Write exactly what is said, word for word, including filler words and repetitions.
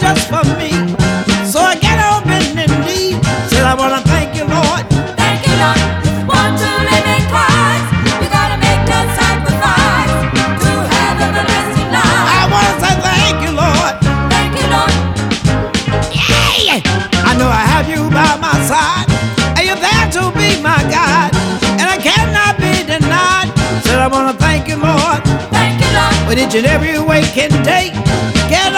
just for me. So I get on bending knee. Said I wanna thank you, Lord. Thank you, Lord. Want to live in Christ. You gotta make the sacrifice to have everlasting life. I wanna say thank you, Lord. Thank you, Lord. Yeah! I know I have you by my side, and you're there to be my guide, and I cannot be denied. Said I wanna thank you, Lord, Thank you, Lord. with each and every waking day.